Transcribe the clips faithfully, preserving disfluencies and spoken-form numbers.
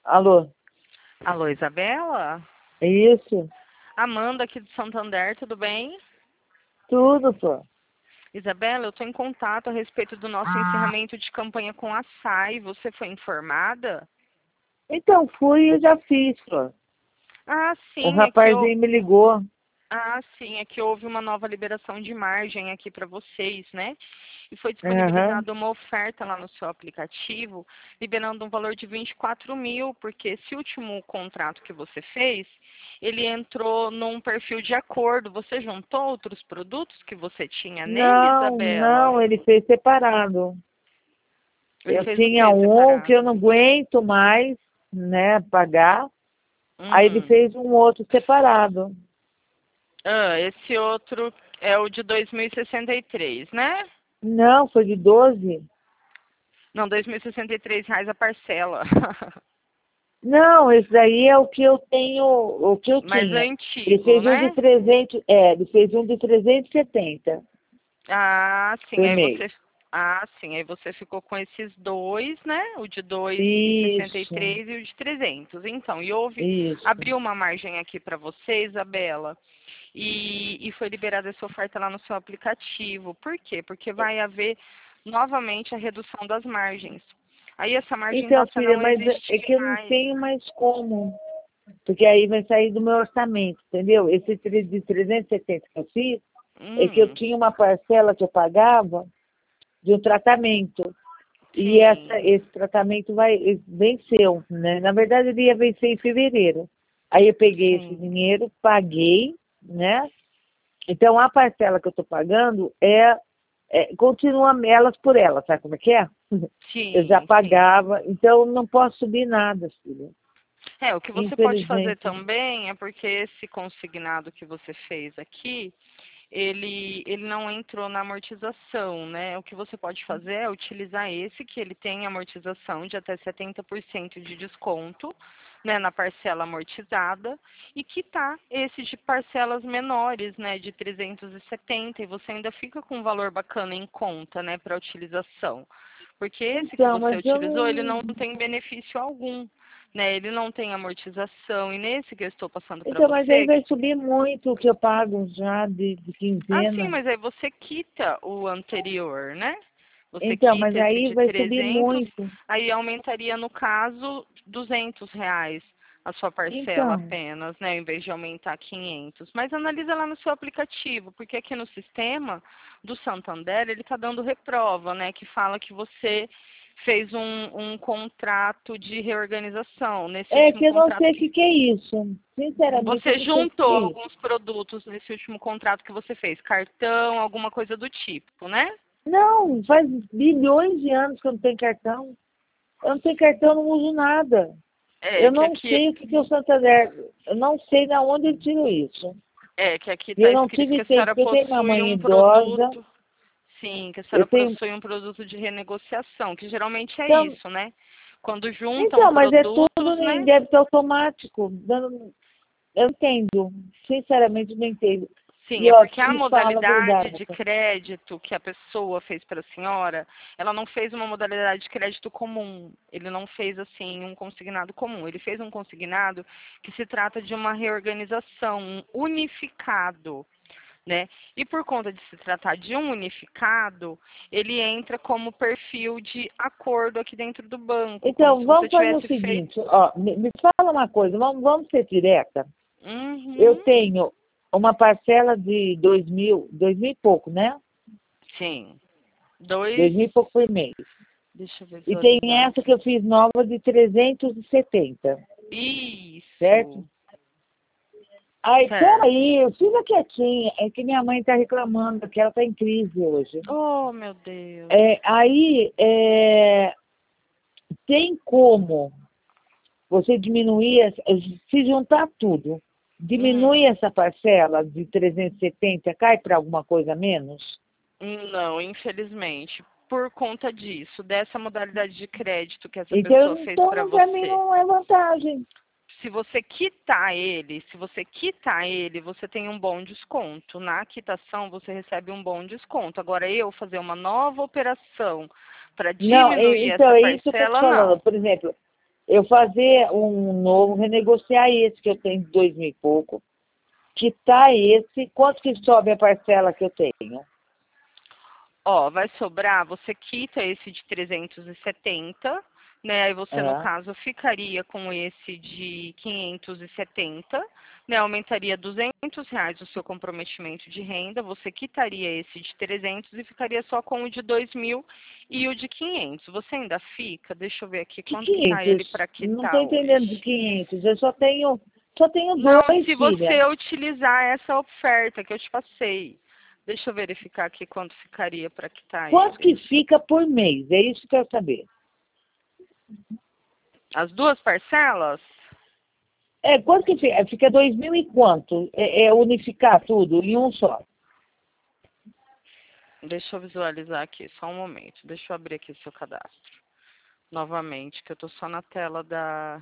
Alô? Alô, Isabela? É isso? Amanda aqui do Santander, tudo bem? Tudo, pô. Isabela, eu estou em contato a respeito do nosso encerramento de campanha com a S A I. Você foi informada? Então, fui e já fiz, pô. Ah, O sim, é que eu... rapazinho me ligou. Ah, sim, é que houve uma nova liberação de margem aqui para vocês, né? E foi Aham. disponibilizada uma oferta lá no seu aplicativo, liberando um valor de vinte e quatro mil, porque esse último contrato que você fez, ele entrou num perfil de acordo. Você juntou outros produtos que você tinha nele, Não, Isabela? não, ele fez separado. Ele Eu fez o tinha quê um que eu não separado? aguento mais, né, pagar. Aí ele Hum. fez um outro separado. Ah, esse outro é o de dois mil e sessenta e três, né? Não, foi de doze. Não, dois mil e sessenta e três reais a parcela. Não, esse daí é o que eu tenho, o que eu Mais tinha. Ele antigo, fez um de né? trezentos, é, ele fez um de trezentos e setenta Ah, sim. por Aí mês. você, ah, sim. Aí você ficou com esses dois, né? O de dois e sessenta e Isso, três e o de trezentos. Então, e houve, isso. abriu uma margem aqui para você, Isabela, e, e foi liberada essa oferta lá no seu aplicativo. Por quê? Porque vai haver novamente a redução das margens. Aí essa margem Então, passa a filha, não mas é existir que eu não mais. tenho mais como, porque aí vai sair do meu orçamento, entendeu? Esse tre- de trezentos e setenta que eu fiz, é que eu Hum, tinha uma parcela que eu pagava de um tratamento. E essa, sim, esse tratamento vai, venceu, né? Na verdade, ele ia vencer em fevereiro. Aí eu peguei esse sim, dinheiro, paguei, né? Então, a parcela que eu estou pagando é, é, continua elas por elas, sabe como é que é? Eu já sim, sim. pagava, então não posso subir nada, filha. É, o que você pode fazer Infelizmente. também é porque esse consignado que você fez aqui, ele, ele não entrou na amortização, né? O que você pode fazer é utilizar esse, que ele tem amortização de até setenta por cento de desconto, né, na parcela amortizada, e quitar esse de parcelas menores, né, de trezentos e setenta, e você ainda fica com um valor bacana em conta, né, para utilização. Porque esse que Então, você mas eu utilizou, ele não. não tem benefício algum, né? Ele não tem amortização. E nesse que eu estou passando para Então, mas aí você, vai subir muito o que eu pago já de, de ah, sim, quinzena. mas aí você quita o anterior, né? Você Então, mas quita esse aí de vai subir trezentos, muito. aí aumentaria, no caso, duzentos reais a sua parcela Então, apenas, né? Em vez de aumentar quinhentos. Mas analisa lá no seu aplicativo, porque aqui no sistema do Santander, ele está dando reprova, né? Que fala que você fez um, um contrato de reorganização. Nesse é último que eu não contrato sei o que que, que é isso. Sinceramente, eu você não sei o que, que juntou é isso. alguns produtos nesse último contrato que você fez, cartão, alguma coisa do tipo, né? Não, faz bilhões de anos que eu não tenho cartão. Eu não tenho cartão, eu não uso nada. É, Eu que não aqui, sei o que, que é o Santander. Eu não sei de onde ele tirou isso. é, que aqui E está eu não escrito que tive a tempo, senhora porque eu tenho uma possui mãe um idosa, produto, sim, que a eu senhora tenho. possui um produto de renegociação, que geralmente é Então, isso, né? Quando juntam então, mas é produtos, tudo em né? débito automático. Dando, eu entendo. Sinceramente, não entendo. Sim, E, é ó, porque a te falo a modalidade verdade. de crédito que a pessoa fez para a senhora, ela não fez uma modalidade de crédito comum. Ele não fez assim um consignado comum. Ele fez um consignado que se trata de uma reorganização, um unificado, né? E por conta de se tratar de um unificado, ele entra como perfil de acordo aqui dentro do banco, como Então, se você vamos fazer o tivesse feito. seguinte, ó, me, me fala uma coisa, vamos, vamos ser direta. Eu Uhum. tenho uma parcela de dois mil, dois mil e pouco, né? Sim. Dois. Dois mil e pouco por mês. Deixa eu E tem visualizar essa que aqui. eu fiz nova de trezentos e setenta, certo? Isso. Aí, Certo. peraí, fica quietinha, é que minha mãe está reclamando que ela está em crise hoje. Oh, meu Deus. É, aí, é, tem como você diminuir, essa- se juntar tudo, diminui Hum. essa parcela de trezentos e setenta, cai para alguma coisa menos? Não, infelizmente. Por conta disso, dessa modalidade de crédito que essa pessoa Então, fez para então para mim você. não é vantagem. Se você quitar ele, se você quitar ele, você tem um bom desconto. Na quitação, você recebe um bom desconto. Agora, eu fazer uma nova operação para Não, diminuir é- então essa é isso que eu estou te parcela, falando. não. Por exemplo, eu fazer um novo, renegociar esse que eu tenho de dois mil e pouco, quitar esse, quanto que sobe a parcela que eu tenho? Ó, vai sobrar, você quita esse de trezentos e setenta, né? Aí você, no É. caso, ficaria com esse de quinhentos e setenta, né? Aumentaria duzentos reais o seu comprometimento de renda, você quitaria esse de trezentos e ficaria só com o de dois mil e o de quinhentos. Você ainda fica? Deixa eu ver aqui Que quanto que tá ele quinhentos? para Não estou quitar entendendo de hoje. quinhentos, eu só tenho, só tenho Não, dois, se filha. você utilizar essa oferta que eu te passei. Deixa eu verificar aqui quanto ficaria para quitar Quanto que ele. fica por mês? É isso que eu quero saber. As duas parcelas? É, quanto que fica? Fica dois mil e quanto? É, é unificar tudo em um só. Deixa eu visualizar aqui, só um momento. Deixa eu abrir aqui o seu cadastro. Novamente, que eu tô só na tela da,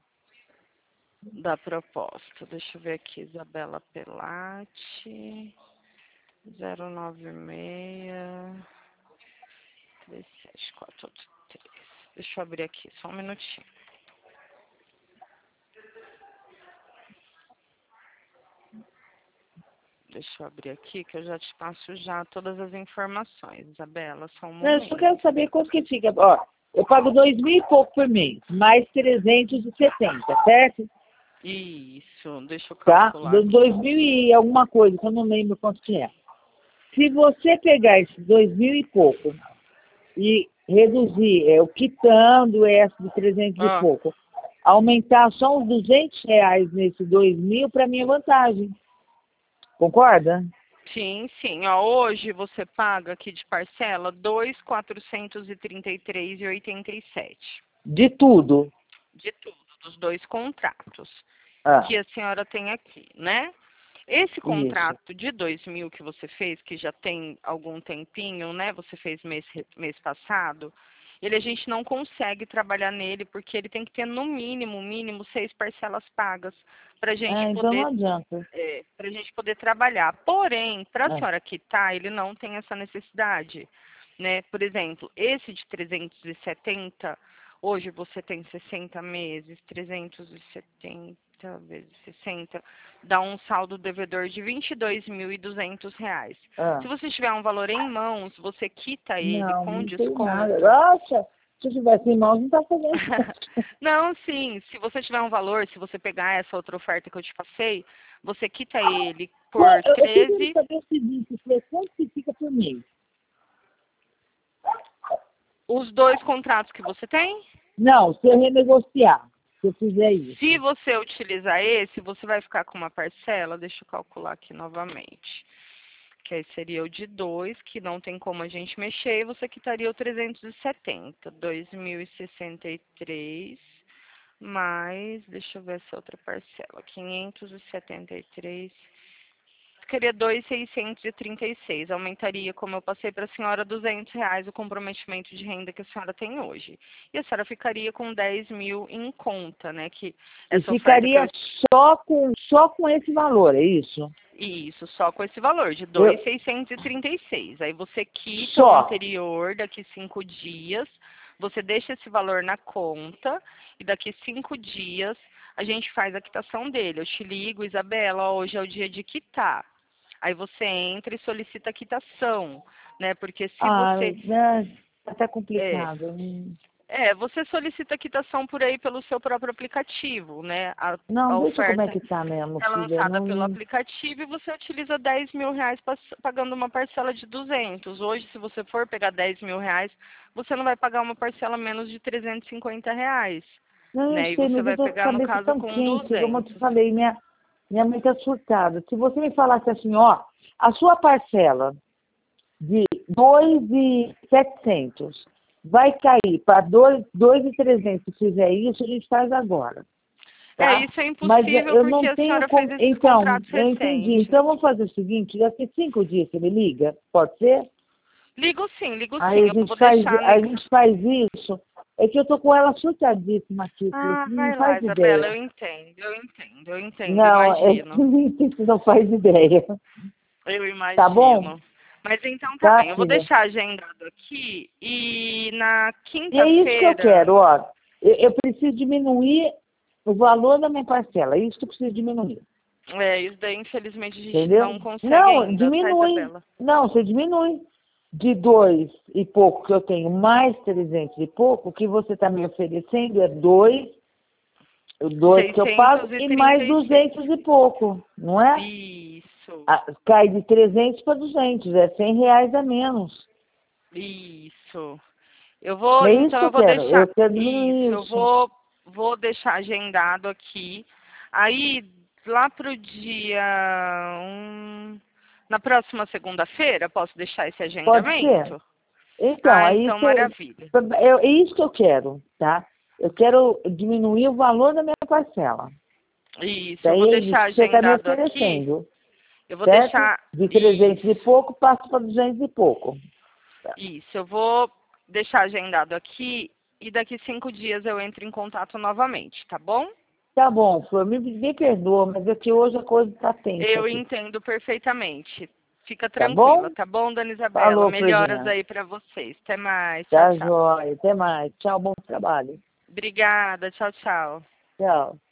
da proposta. Deixa eu ver aqui, Isabela Pelati, zero nove seis, três sete quatro oito três. Deixa eu abrir aqui, só um minutinho. Deixa eu abrir aqui, que eu já te passo já todas as informações, Isabela, só um Não, eu só momento. quero saber quanto que fica. Ó, eu pago dois mil e pouco por mês, mais trezentos e setenta, certo? Isso, deixa eu Tá? calcular aqui. dois mil e alguma coisa, que eu não lembro quanto que é. Se você pegar esses dois mil e pouco e reduzir, é, o quitando essa de trezentos e Ah, pouco, aumentar só uns duzentos reais nesse dois mil, para mim é vantagem. Concorda? sim, sim. Ó, hoje você paga aqui de parcela dois mil quatrocentos e trinta e três reais e oitenta e sete. De tudo. De tudo, dos dois contratos Ah, que a senhora tem aqui, né? Esse isso. contrato de dois mil que você fez, que já tem algum tempinho, né? Você fez mês, mês passado, ele a gente não consegue trabalhar nele porque ele tem que ter no mínimo, mínimo, seis parcelas pagas para a gente Ah, então não poder adianta. é, para a gente poder trabalhar. Porém, para a Ah, senhora quitar, ele não tem essa necessidade, né? Por exemplo, esse de trezentos e setenta, hoje você tem sessenta meses, trezentos e setenta vezes sessenta, dá um saldo devedor de vinte e dois mil e duzentos reais. ah. Se você tiver um valor em mãos, você quita ele Não, com não tem nada. desconto. Nossa, se eu tivesse em mãos, não tá fazendo isso. Não, sim. Se você tiver um valor, se você pegar essa outra oferta que eu te passei, você quita ele Qua- por Eu eu queria treze. saber o seguinte, Fê, quanto que fica por mês? Os dois contratos que você tem. Não, se eu renegociar, se eu fizer Se isso. você utilizar esse, você vai ficar com uma parcela. Deixa eu calcular aqui novamente. Que aí seria o de dois, que não tem como a gente mexer, e você quitaria o trezentos e setenta. dois mil e sessenta e três mais, deixa eu ver essa outra parcela. quinhentos e setenta e três. Ficaria dois mil seiscentos e trinta e seis. Aumentaria, como eu passei para a senhora, duzentos reais o comprometimento de renda que a senhora tem hoje. E a senhora ficaria com dez mil em conta, né? Que E essa oferta que ficaria eu... só com, só com esse valor, é isso? Isso, só com esse valor, de Eu, dois mil seiscentos e trinta e seis. Aí você quita o só. anterior daqui cinco dias, você deixa esse valor na conta e daqui cinco dias a gente faz a quitação dele. Eu te ligo, Isabela, ó, hoje é o dia de quitar. Aí você entra e solicita a quitação, né? Porque se Ah, você né, tá é, complicado. Hum. é, você solicita a quitação por aí pelo seu próprio aplicativo, né? A, Não, a deixa como é oferta que tá mesmo, é filha. lançada pelo Não, aplicativo e você utiliza dez mil reais pas- pagando uma parcela de duzentos. Hoje, se você for pegar dez mil reais, você não vai pagar uma parcela menos de trezentos e cinquenta reais, não, eu né? E sei, você mas eu vai tô com a pegar, no cabeça caso, tão com quente, como eu te duzentos. falei, minha, minha mãe tá surtada. Se você me falasse assim, ó, a sua parcela de dois mil e setecentos vai cair para dois mil e trezentos, se fizer isso, a gente faz agora, É, tá? isso é Mas impossível eu porque não a tenho senhora fez como... esses Então, contratos eu entendi. recentes. Então, vamos fazer o seguinte, daqui cinco dias você me liga, pode ser? Ligo sim, ligo Aí sim. a Eu gente vou faz, deixar a anex... gente faz isso. É que eu tô com ela surtadíssima aqui, filha, Ah, você não vai lá, faz Isabela, ideia. eu entendo, eu entendo, eu entendo, Não, é imagino. que você não faz ideia. Eu Tá bom? imagino. Mas então tá Tá, bem, eu vou filha? deixar agendado aqui e na E é isso que eu quinta-feira. quero, ó. Eu, eu preciso diminuir o valor da minha parcela, é isso que eu preciso diminuir. É, isso daí, infelizmente, a gente Entendeu? não consegue Não, ainda, tá, diminui. Isabela? Não, você diminui. De dois e pouco que eu tenho, mais trezentos e pouco, o que você está me oferecendo é dois, o dois que eu pago e mais duzentos e pouco, não é? Isso. Ah, cai de trezentos para duzentos, é cem reais a menos. Isso. Eu vou, É isso então que eu eu vou quero, deixar, eu quero isso, diminuir eu isso. vou, vou deixar agendado aqui. Aí, lá pro dia, um, na próxima segunda-feira, posso deixar esse Pode ser? agendamento? Então, Ah, aí então, você, maravilha. eu, é isso que eu quero, tá? Eu quero diminuir o valor da minha parcela. Isso, eu Daí vou é isso deixar que você está me agendado aqui. oferecendo, Eu vou certo? deixar, De trezentos e isso, pouco, passo para duzentos e pouco. isso, eu vou deixar agendado aqui e daqui cinco dias eu entro em contato novamente, tá bom? Tá bom, Flor, me, me perdoa, mas é que hoje a coisa está tensa Eu aqui. entendo perfeitamente. Fica Tá tranquila, bom? tá bom, dona Isabela? Falou, Melhoras Florzinha. aí pra vocês. Até mais. Tchau, Tá tchau. jóia. Até mais. Tchau, bom trabalho. Obrigada. Tchau, tchau. Tchau.